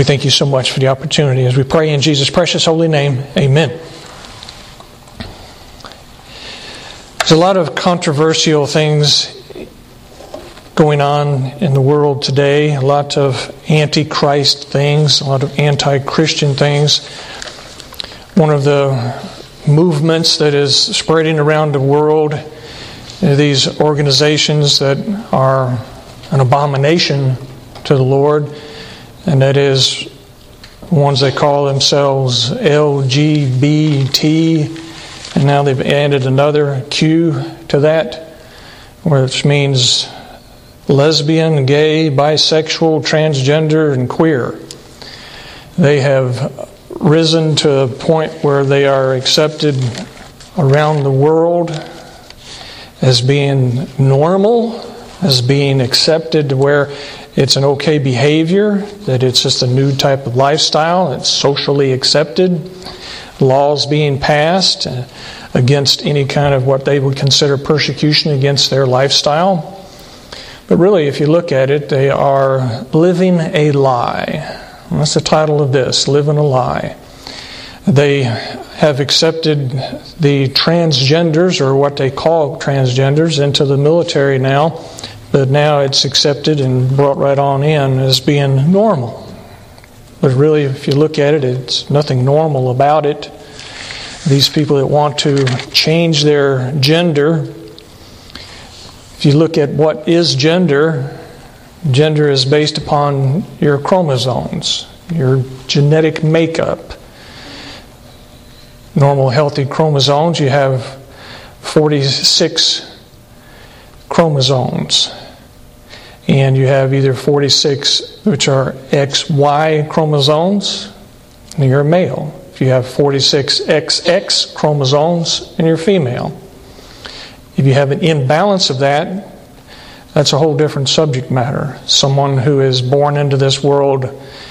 We thank you so much for the opportunity as we pray in Jesus' precious holy name. Amen. There's a lot of controversial things going on in the world today, a lot of anti-Christ things, a lot of anti-Christian things. One of the movements that is spreading around the world are these organizations that are an abomination to the Lord, and that is ones they call themselves LGBT, and now they've added another Q to that, which means lesbian, gay, bisexual, transgender, and queer. They have risen to a point where they are accepted around the world as being normal, as being accepted where it's an okay behavior, that it's just a new type of lifestyle, it's socially accepted, laws being passed against any kind of what they would consider persecution against their lifestyle. But really, if you look at it, they are living a lie. And that's the title of this, Living a Lie. They have accepted the transgenders, or what they call transgenders, into the military now, but now it's accepted and brought right on in as being normal. But really, if you look at it, it's nothing normal about it. These people that want to change their gender, if you look at what is gender, gender is based upon your chromosomes, your genetic makeup. Normal, healthy chromosomes, you have 46 chromosomes. And you have either 46, which are XY chromosomes, and you're a male. If you have 46 XX chromosomes, and you're female. If you have an imbalance of that, that's a whole different subject matter. Someone who is born into this world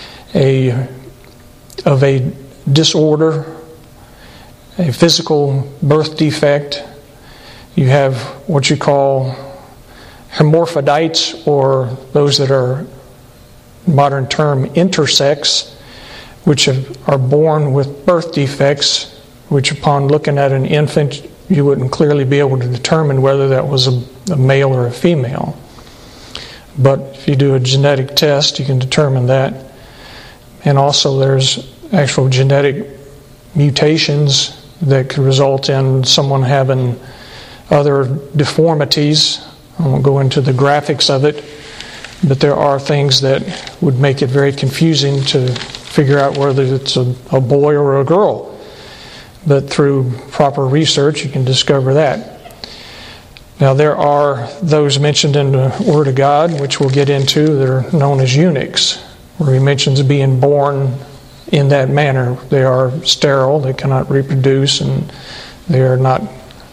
of a disorder, a physical birth defect, you have what you call hermaphrodites, or those that are, modern term, intersex, which are born with birth defects, which upon looking at an infant, you wouldn't clearly be able to determine whether that was a male or a female. But if you do a genetic test, you can determine that. And also there's actual genetic mutations that could result in someone having other deformities. I won't go into the graphics of it, but there are things that would make it very confusing to figure out whether it's a boy or a girl. But through proper research, you can discover that. Now, there are those mentioned in the Word of God, which we'll get into, that are known as eunuchs, where he mentions being born in that manner. They are sterile, they cannot reproduce, and they are not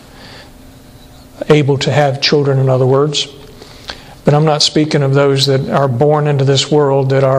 able to have children, in other words. But I'm not speaking of those that are born into this world that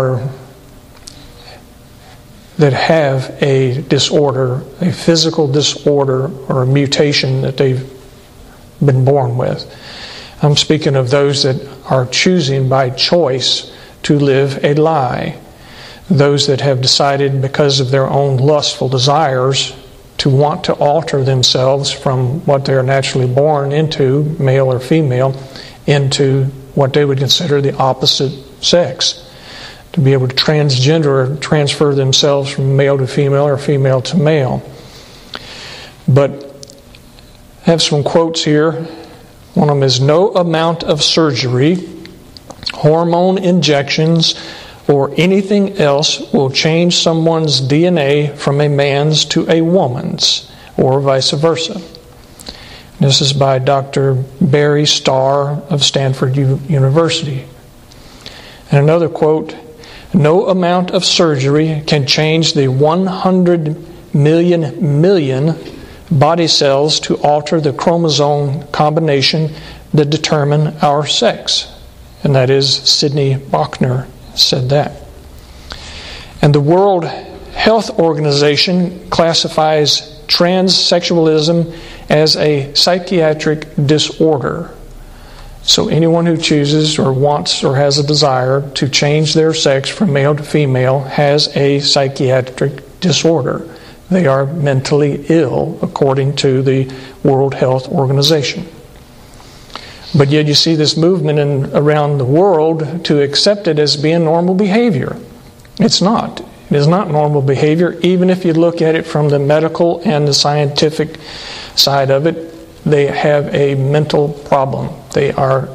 have a disorder, a physical disorder or a mutation that they've been born with. I'm speaking of those that are choosing by choice to live a lie. Those that have decided because of their own lustful desires to want to alter themselves from what they are naturally born into, male or female, into what they would consider the opposite sex. To be able to transgender or transfer themselves from male to female or female to male. But I have some quotes here. One of them is, no amount of surgery, hormone injections, or anything else will change someone's DNA from a man's to a woman's, or vice versa. This is by Dr. Barry Starr of Stanford University. And another quote, no amount of surgery can change the 100 million body cells to alter the chromosome combination that determine our sex. And that is Sidney Bachner said that. And the World Health Organization classifies transsexualism as a psychiatric disorder. So anyone who chooses or wants or has a desire to change their sex from male to female has a psychiatric disorder. They are mentally ill, according to the World Health Organization. But yet you see this movement around the world to accept it as being normal behavior. It's not. It is not normal behavior, even if you look at it from the medical and the scientific side of it. They have a mental problem. They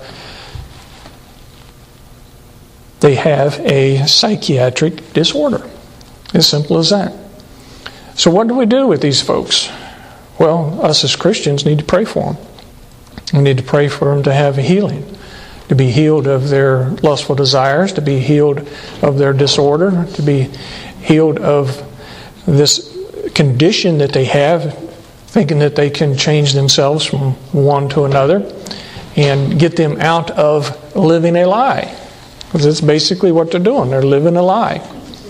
have a psychiatric disorder. As simple as that. So what do we do with these folks? Well, us as Christians need to pray for them. We need to pray for them to have a healing, to be healed of their lustful desires, to be healed of their disorder, to be healed of this condition that they have, thinking that they can change themselves from one to another, and get them out of living a lie. Because that's basically what they're doing. They're living a lie.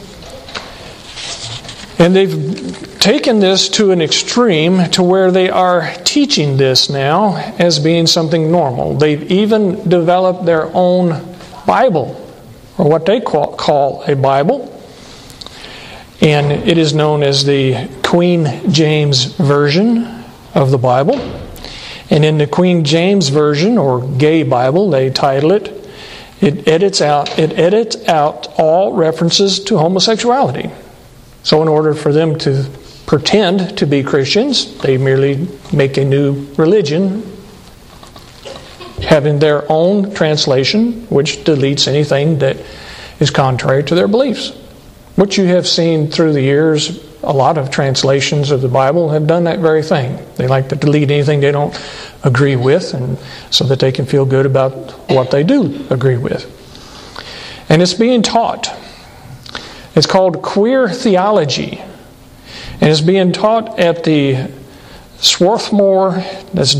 And they've taken this to an extreme to where they are teaching this now as being something normal. They've even developed their own Bible, or what they call a Bible. And it is known as the Queen James Version of the Bible. And in the Queen James Version, or Gay Bible, they title it, it edits out all references to homosexuality. So in order for them to pretend to be Christians, they merely make a new religion, having their own translation, which deletes anything that is contrary to their beliefs. What you have seen through the years, a lot of translations of the Bible have done that very thing. They like to delete anything they don't agree with, and so that they can feel good about what they do agree with. And it's being taught. It's called queer theology. And it's being taught at the Swarthmore, that's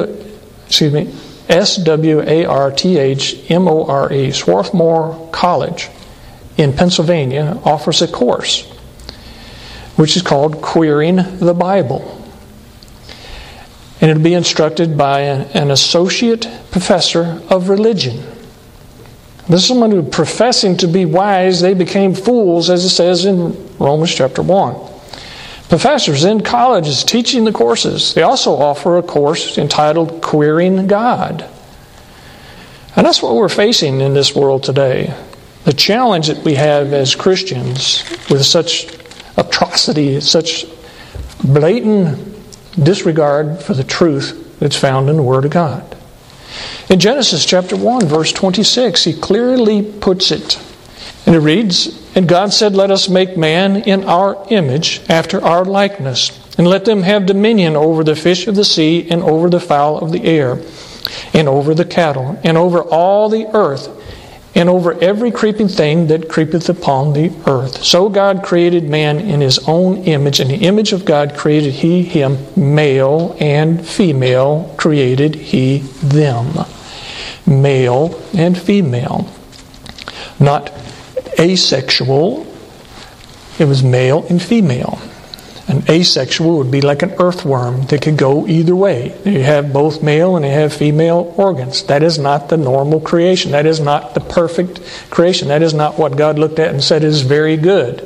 Swarthmore, Swarthmore College in Pennsylvania offers a course which is called Queering the Bible. And it'll be instructed by an associate professor of religion. This is someone who, professing to be wise, they became fools, as it says in Romans chapter 1. Professors in colleges teaching the courses. They also offer a course entitled Queering God. And that's what we're facing in this world today. The challenge that we have as Christians with such atrocity, such blatant disregard for the truth that's found in the Word of God. In Genesis chapter 1, verse 26, he clearly puts it. And it reads, "And God said, Let us make man in our image, after our likeness, and let them have dominion over the fish of the sea, and over the fowl of the air, and over the cattle, and over all the earth, and over every creeping thing that creepeth upon the earth. So God created man in His own image. In the image of God created He him, male and female created He them." Male and female. Not asexual. It was male and female. An asexual would be like an earthworm that could go either way. They have both male and they have female organs. That is not the normal creation. That is not the perfect creation. That is not what God looked at and said is very good.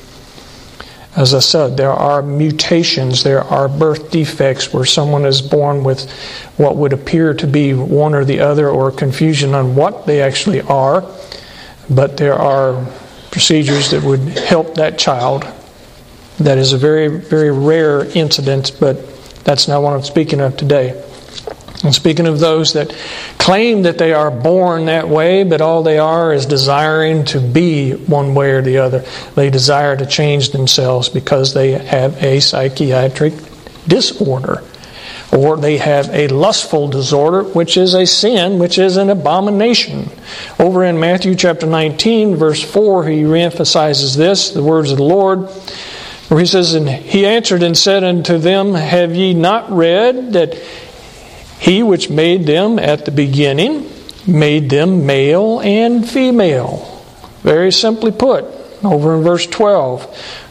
As I said, there are mutations, there are birth defects where someone is born with what would appear to be one or the other, or confusion on what they actually are. But there are procedures that would help that child. That is a very, very rare incident, but that's not what I'm speaking of today. I'm speaking of those that claim that they are born that way, but all they are is desiring to be one way or the other. They desire to change themselves because they have a psychiatric disorder. Or they have a lustful disorder, which is a sin, which is an abomination. Over in Matthew chapter 19, verse 4, he reemphasizes this, the words of the Lord, where he says, "And he answered and said unto them, Have ye not read that He which made them at the beginning made them male and female?" Very simply put, over in verse 12,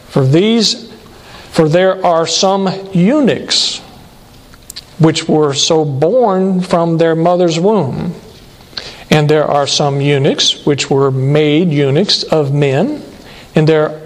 For there are some eunuchs which were so born from their mother's womb, And there are some eunuchs which were made eunuchs of men, and there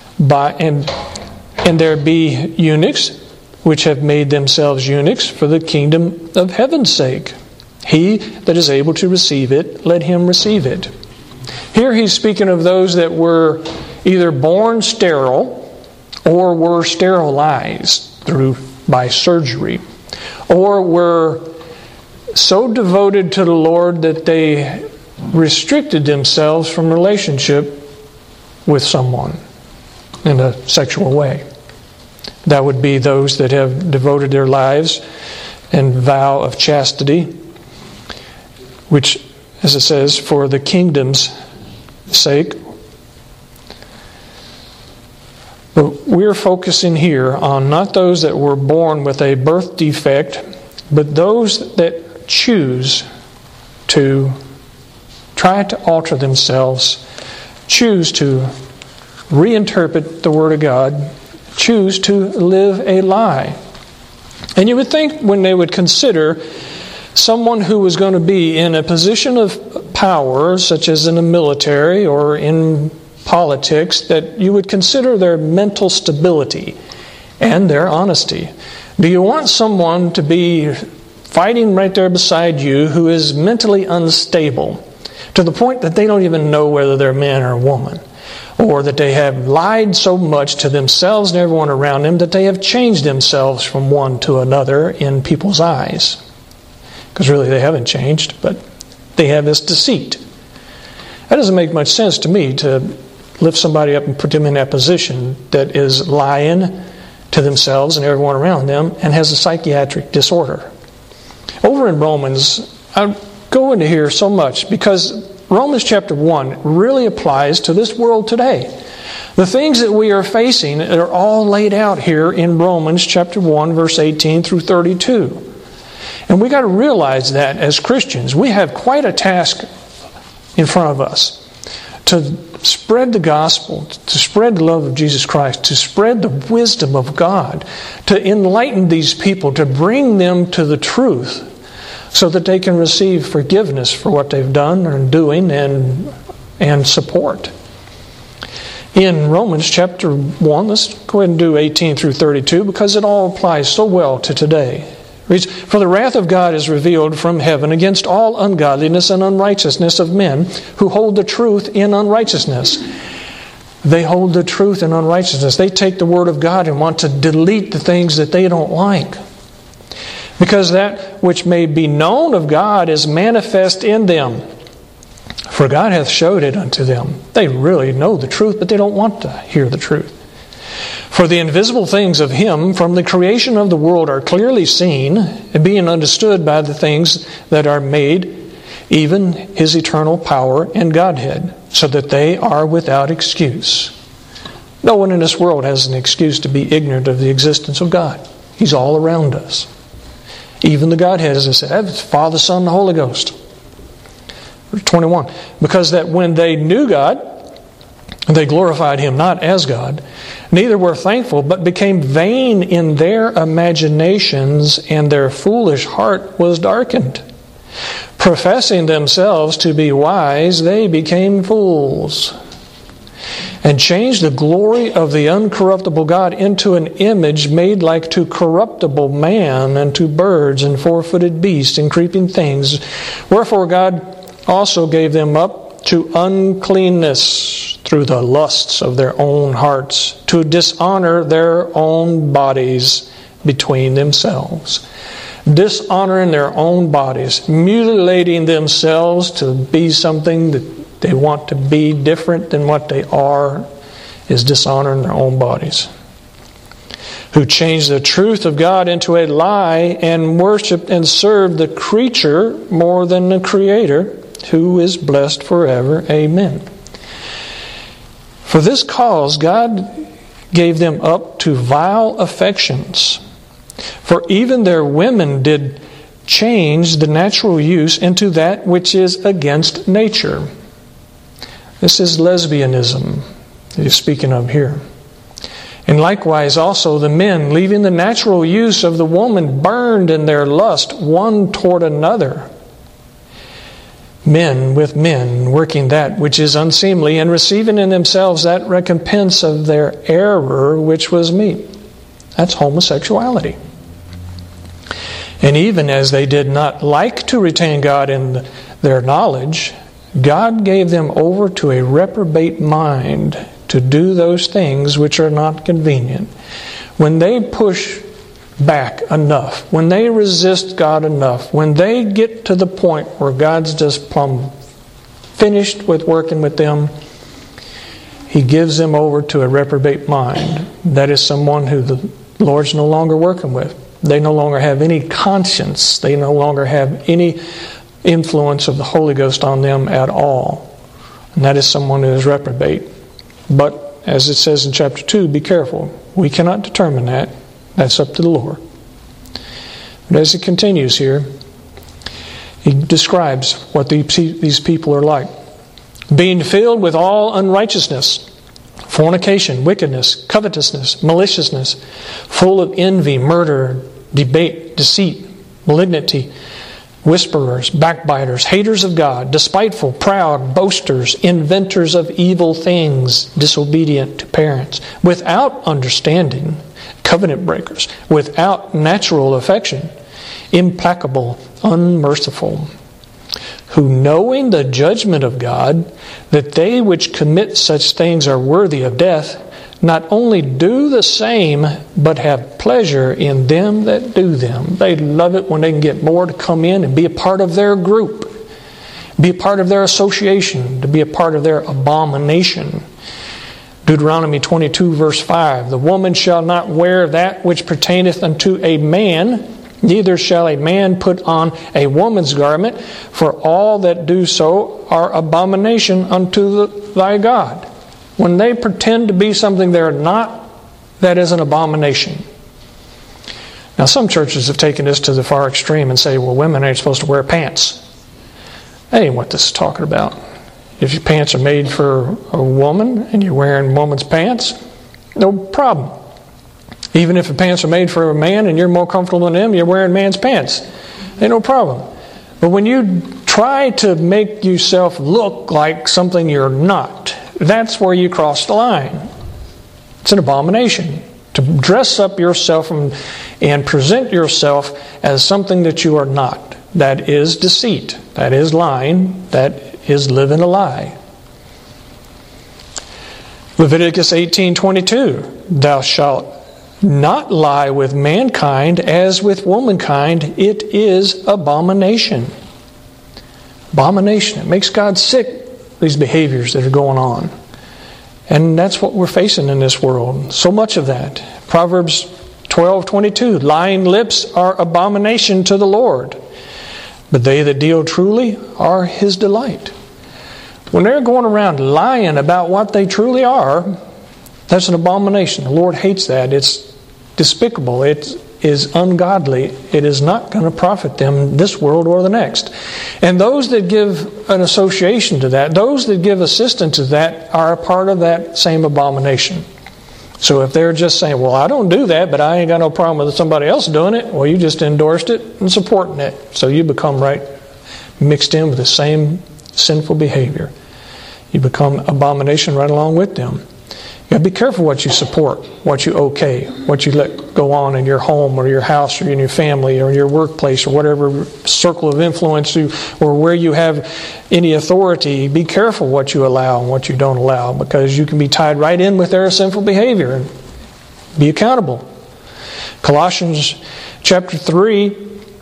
be eunuchs which have made themselves eunuchs for the kingdom of heaven's sake. He that is able to receive it, let him receive it. Here he's speaking of those that were either born sterile or were sterilized by surgery, or were so devoted to the Lord that they restricted themselves from relationship with someone in a sexual way. That would be those that have devoted their lives and vow of chastity, which, as it says, for the kingdom's sake. But we're focusing here on not those that were born with a birth defect, but those that choose to try to alter themselves, choose to reinterpret the Word of God, choose to live a lie. And you would think when they would consider someone who was going to be in a position of power, such as in the military or in politics, that you would consider their mental stability and their honesty. Do you want someone to be fighting right there beside you who is mentally unstable to the point that they don't even know whether they're man or woman, or that they have lied so much to themselves and everyone around them that they have changed themselves from one to another in people's eyes? Because really they haven't changed, but they have this deceit. That doesn't make much sense to me, to lift somebody up and put them in that position that is lying to themselves and everyone around them and has a psychiatric disorder. Over in Romans, I go into here so much because Romans chapter 1 really applies to this world today. The things that we are facing are all laid out here in Romans chapter 1, verse 18 through 32. And we got to realize that as Christians, we have quite a task in front of us to spread the gospel, to spread the love of Jesus Christ, to spread the wisdom of God, to enlighten these people, to bring them to the truth so that they can receive forgiveness for what they've done and doing and support. In Romans chapter 1, let's go ahead and do 18 through 32 because it all applies so well to today. For the wrath of God is revealed from heaven against all ungodliness and unrighteousness of men who hold the truth in unrighteousness. They hold the truth in unrighteousness. They take the Word of God and want to delete the things that they don't like. Because that which may be known of God is manifest in them. For God hath showed it unto them. They really know the truth, but they don't want to hear the truth. For the invisible things of Him from the creation of the world are clearly seen, and being understood by the things that are made, even His eternal power and Godhead, so that they are without excuse. No one in this world has an excuse to be ignorant of the existence of God. He's all around us. Even the Godhead, as I said, it's Father, Son, and the Holy Ghost. Verse 21. Because that when they knew God, they glorified Him not as God, neither were thankful, but became vain in their imaginations, and their foolish heart was darkened. Professing themselves to be wise, they became fools, and changed the glory of the uncorruptible God into an image made like to corruptible man, and to birds, and four-footed beasts, and creeping things. Wherefore God also gave them up to uncleanness through the lusts of their own hearts, to dishonor their own bodies between themselves. Dishonoring their own bodies, mutilating themselves to be something that they want to be different than what they are, is dishonoring their own bodies. Who changed the truth of God into a lie and worshiped and served the creature more than the Creator, who is blessed forever. Amen. For this cause God gave them up to vile affections. For even their women did change the natural use into that which is against nature. This is lesbianism that he's speaking of here. And likewise also the men, leaving the natural use of the woman, burned in their lust one toward another. Men with men, working that which is unseemly, and receiving in themselves that recompense of their error which was meet. That's homosexuality. And even as they did not like to retain God in their knowledge, God gave them over to a reprobate mind to do those things which are not convenient. When they push back enough, when they resist God enough, when they get to the point where God's just plumb finished with working with them, He gives them over to a reprobate mind. That is someone who the Lord's no longer working with. They no longer have any conscience. They no longer have any influence of the Holy Ghost on them at all. And that is someone who is reprobate. But, as it says in chapter 2, be careful. We cannot determine that. That's up to the Lord. But as it continues here, he describes what these people are like. Being filled with all unrighteousness, fornication, wickedness, covetousness, maliciousness, full of envy, murder, debate, deceit, malignity, whisperers, backbiters, haters of God, despiteful, proud, boasters, inventors of evil things, disobedient to parents, without understanding, covenant breakers, without natural affection, implacable, unmerciful, who knowing the judgment of God, that they which commit such things are worthy of death, not only do the same, but have pleasure in them that do them. They love it when they can get more to come in and be a part of their group, be a part of their association, to be a part of their abomination. Deuteronomy 22 verse 5, the woman shall not wear that which pertaineth unto a man, neither shall a man put on a woman's garment, for all that do so are abomination unto thy God. When they pretend to be something they're not, that is an abomination. Now some churches have taken this to the far extreme and say, well, women ain't supposed to wear pants. That ain't what this is talking about. If your pants are made for a woman and you're wearing woman's pants, no problem. Even if the pants are made for a man and you're more comfortable than him, you're wearing man's pants. Ain't no problem. But when you try to make yourself look like something you're not, that's where you cross the line. It's an abomination. To dress up yourself and present yourself as something that you are not. That is deceit. That is lying. That is living a lie. Leviticus 18:22, thou shalt not lie with mankind as with womankind. It is abomination. Abomination. It makes God sick, these behaviors that are going on. And that's what we're facing in this world. So much of that. Proverbs 12:22, lying lips are abomination to the Lord, but they that deal truly are His delight. When they're going around lying about what they truly are, that's an abomination. The Lord hates that. It's despicable. It is ungodly. It is not going to profit them this world or the next. And those that give an association to that, those that give assistance to that, are a part of that same abomination. So if they're just saying, well, I don't do that, but I ain't got no problem with somebody else doing it, well, you just endorsed it and supporting it. So you become right mixed in with the same sinful behavior. You become abomination right along with them. You got to be careful what you support, what you okay, what you let go on in your home or your house or in your family or in your workplace or whatever circle of influence or where you have any authority. Be careful what you allow and what you don't allow, because you can be tied right in with their sinful behavior and be accountable. Colossians chapter 3,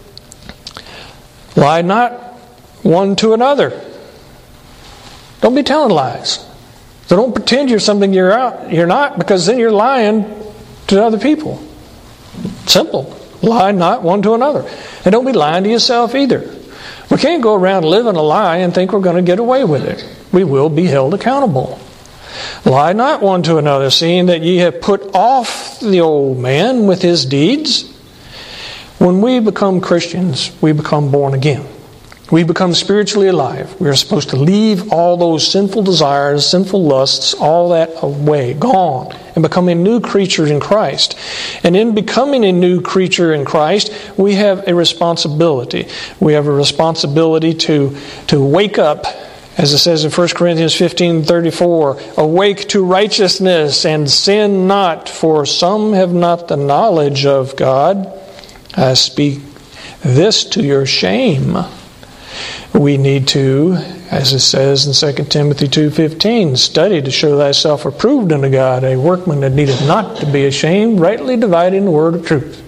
lie not one to another. Don't be telling lies. So don't pretend you're something you're not, because then you're lying to other people. Simple. Lie not one to another. And don't be lying to yourself either. We can't go around living a lie and think we're going to get away with it. We will be held accountable. Lie not one to another, seeing that ye have put off the old man with his deeds. When we become Christians, we become born again. We become spiritually alive. We are supposed to leave all those sinful desires, sinful lusts, all that away, gone. and become a new creature in Christ. And in becoming a new creature in Christ, we have a responsibility. We have a responsibility to wake up, as it says in 1 Corinthians 15:34, awake to righteousness and sin not, for some have not the knowledge of God. I speak this to your shame. We need to, as it says in 2 Timothy 2:15, study to show thyself approved unto God, a workman that needeth not to be ashamed, rightly dividing the word of truth.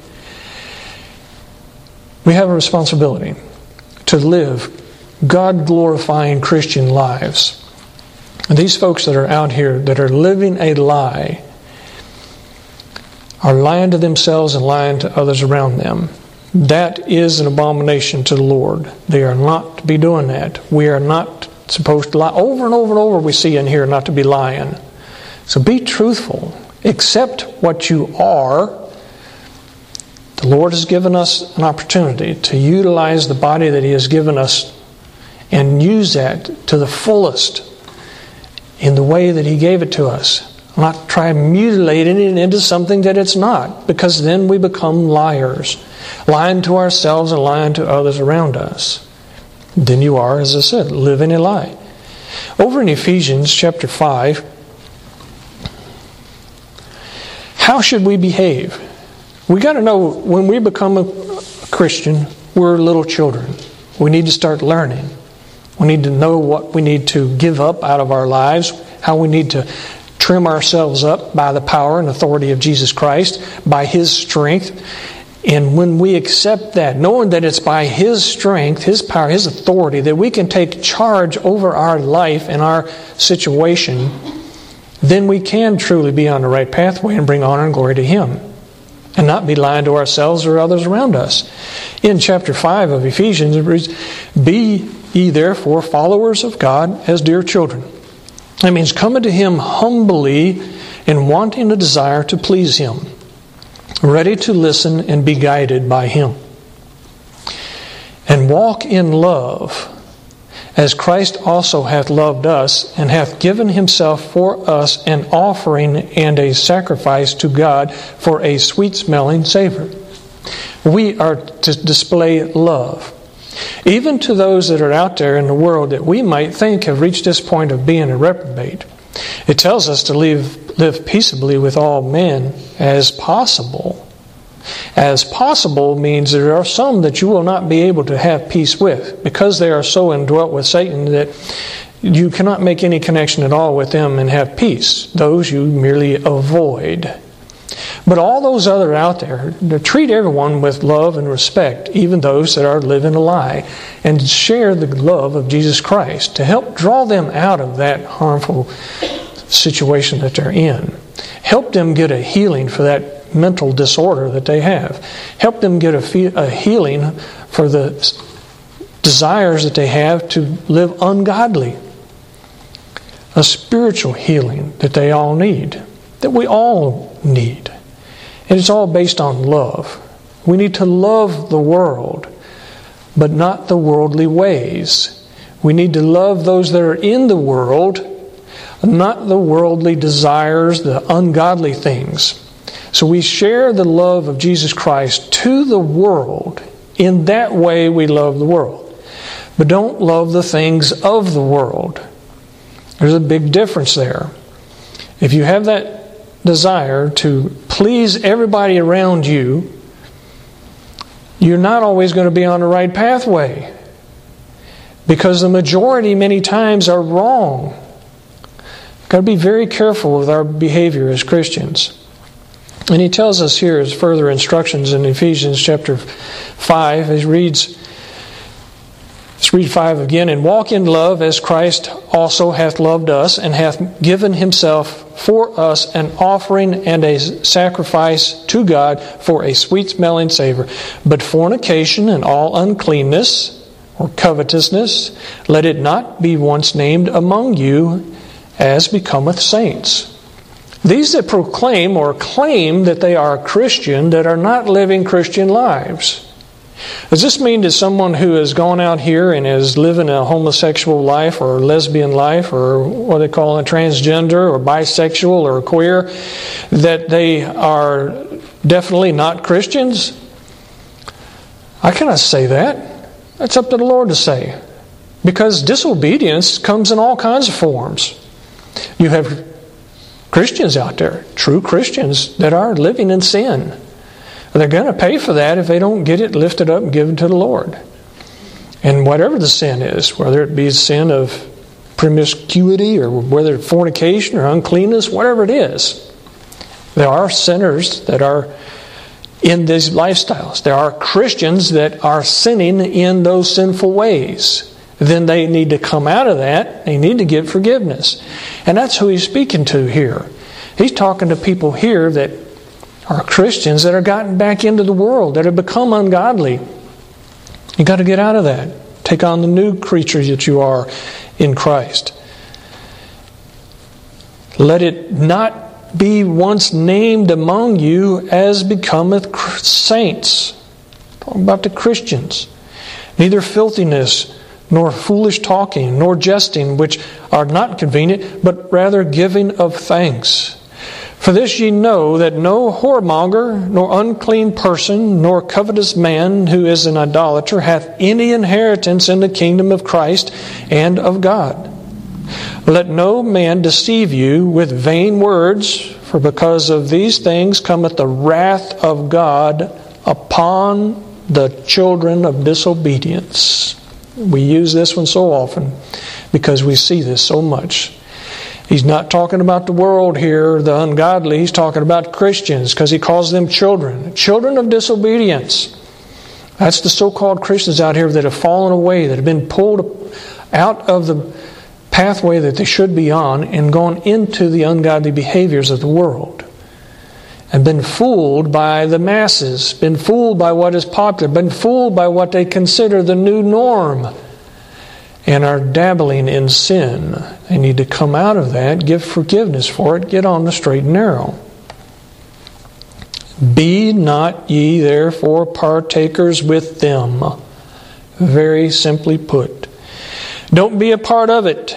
We have a responsibility to live God-glorifying Christian lives. And these folks that are out here that are living a lie are lying to themselves and lying to others around them. That is an abomination to the Lord. They are not to be doing that. We are not supposed to lie. Over and over and over we see in here not to be lying. So be truthful. Accept what you are. The Lord has given us an opportunity to utilize the body that He has given us and use that to the fullest in the way that He gave it to us. Not try mutilating it into something that it's not, because then we become liars. Lying to ourselves and lying to others around us. Then you are, as I said, living a lie. Over in Ephesians chapter 5, how should we behave? We got to know when we become a Christian, we're little children. We need to start learning. We need to know what we need to give up out of our lives, how we need to trim ourselves up by the power and authority of Jesus Christ, by His strength. And when we accept that, knowing that it's by His strength, His power, His authority, that we can take charge over our life and our situation, then we can truly be on the right pathway and bring honor and glory to Him, and not be lying to ourselves or others around us. In chapter 5 of Ephesians, it reads, "Be ye therefore followers of God as dear children." That means coming to Him humbly and wanting a desire to please Him, ready to listen and be guided by Him. And walk in love, as Christ also hath loved us, and hath given Himself for us an offering and a sacrifice to God for a sweet-smelling savor. We are to display love, even to those that are out there in the world that we might think have reached this point of being a reprobate. It tells us to live peaceably with all men as possible. As possible means there are some that you will not be able to have peace with, because they are so indwelt with Satan that you cannot make any connection at all with them and have peace. Those you merely avoid. But all those other out there, to treat everyone with love and respect, even those that are living a lie, and share the love of Jesus Christ to help draw them out of that harmful situation that they're in. Help them get a healing for that mental disorder that they have. Help them get a healing for the desires that they have to live ungodly. A spiritual healing that they all need, that we all need. And it's all based on love. We need to love the world, but not the worldly ways. We need to love those that are in the world, not the worldly desires, the ungodly things. So we share the love of Jesus Christ to the world. In that way we love the world. But don't love the things of the world. There's a big difference there. If you have that desire to please everybody around you, you're not always going to be on the right pathway, because the majority many times are wrong. Got to be very careful with our behavior as Christians. And he tells us here as further instructions in Ephesians chapter 5, he reads, let's read 5 again. "And walk in love as Christ also hath loved us, and hath given Himself for us an offering and a sacrifice to God for a sweet-smelling savor. But fornication and all uncleanness," or covetousness, "let it not be once named among you, as becometh saints." These that proclaim or claim that they are Christian, that are not living Christian lives. Does this mean that someone who has gone out here and is living a homosexual life or a lesbian life or what they call a transgender or bisexual or queer, that they are definitely not Christians? I cannot say that. That's up to the Lord to say. Because disobedience comes in all kinds of forms. You have Christians out there, true Christians, that are living in sin. They're going to pay for that if they don't get it lifted up and given to the Lord. And whatever the sin is, whether it be a sin of promiscuity or whether it's fornication or uncleanness, whatever it is, there are sinners that are in these lifestyles. There are Christians that are sinning in those sinful ways. Then they need to come out of that. They need to get forgiveness. And that's who he's speaking to here. He's talking to people here that are Christians that are gotten back into the world, that have become ungodly. You've got to get out of that. Take on the new creature that you are in Christ. Let it not be once named among you as becometh saints. Talking about the Christians. Neither filthiness, nor foolish talking, nor jesting, which are not convenient, but rather giving of thanks. For this ye know that no whoremonger, nor unclean person, nor covetous man who is an idolater hath any inheritance in the kingdom of Christ and of God. Let no man deceive you with vain words, for because of these things cometh the wrath of God upon the children of disobedience. We use this one so often because we see this so much. He's not talking about the world here, the ungodly. He's talking about Christians because he calls them children. Children of disobedience. That's the so-called Christians out here that have fallen away, that have been pulled out of the pathway that they should be on and gone into the ungodly behaviors of the world. And been fooled by the masses, been fooled by what is popular, been fooled by what they consider the new norm, and are dabbling in sin. They need to come out of that, give forgiveness for it, get on the straight and narrow. Be not ye therefore partakers with them. Very simply put. Don't be a part of it.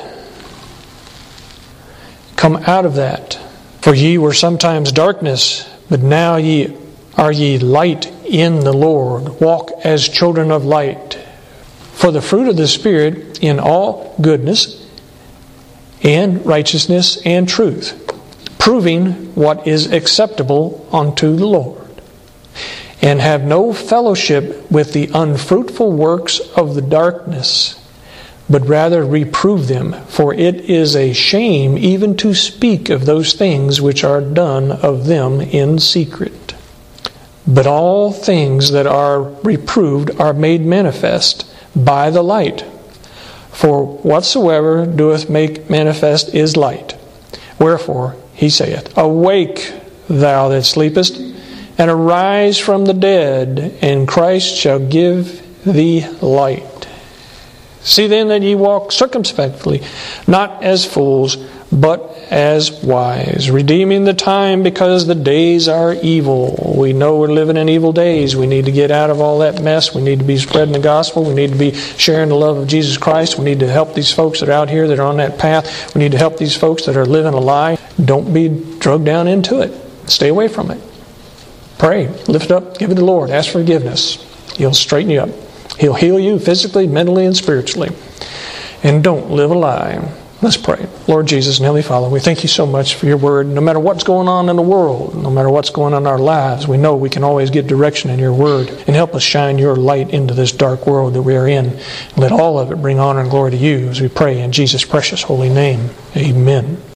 Come out of that. For ye were sometimes darkness, but now ye are ye light in the Lord. Walk as children of light. For the fruit of the Spirit in all goodness and righteousness and truth, proving what is acceptable unto the Lord. And have no fellowship with the unfruitful works of the darkness, but rather reprove them. For it is a shame even to speak of those things which are done of them in secret. But all things that are reproved are made manifest by the light. For whatsoever doeth make manifest is light. Wherefore he saith, Awake, thou that sleepest, and arise from the dead, and Christ shall give thee light. See then that ye walk circumspectly, not as fools, but as wise, redeeming the time, because the days are evil. We know we're living in evil days. We need to get out of all that mess. We need to be spreading the gospel. We need to be sharing the love of Jesus Christ. We need to help these folks that are out here that are on that path. We need to help these folks that are living a lie. Don't be drugged down into it. Stay away from it. Pray. Lift it up. Give it to the Lord. Ask forgiveness. He'll straighten you up. He'll heal you physically, mentally, and spiritually. And don't live a lie. Let's pray. Lord Jesus and Heavenly Father, we thank you so much for your word. No matter what's going on in the world, no matter what's going on in our lives, we know we can always get direction in your word and help us shine your light into this dark world that we are in. Let all of it bring honor and glory to you as we pray in Jesus' precious holy name. Amen.